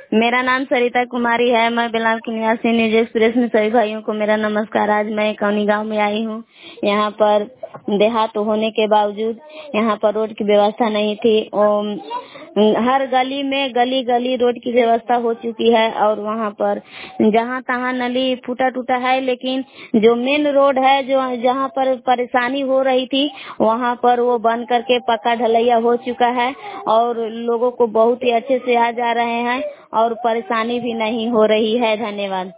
मेरा नाम सरिता कुमारी है। मैं बेलाम की निवासी। न्यूज एक्सप्रेस में सभी भाइयों को मेरा नमस्कार। आज मैं कौनी गांव में आई हूँ। यहाँ पर देहात होने के बावजूद यहाँ पर रोड की व्यवस्था नहीं थी। हर गली में गली गली रोड की व्यवस्था हो चुकी है और वहाँ पर जहाँ तहाँ नली फूटा टूटा है, लेकिन जो मेन रोड है जो जहाँ पर परेशानी हो रही थी वहाँ पर वो बन करके पक्का ढलैया हो चुका है और लोगों को बहुत ही अच्छे से आ जा रहे हैं और परेशानी भी नहीं हो रही है। धन्यवाद।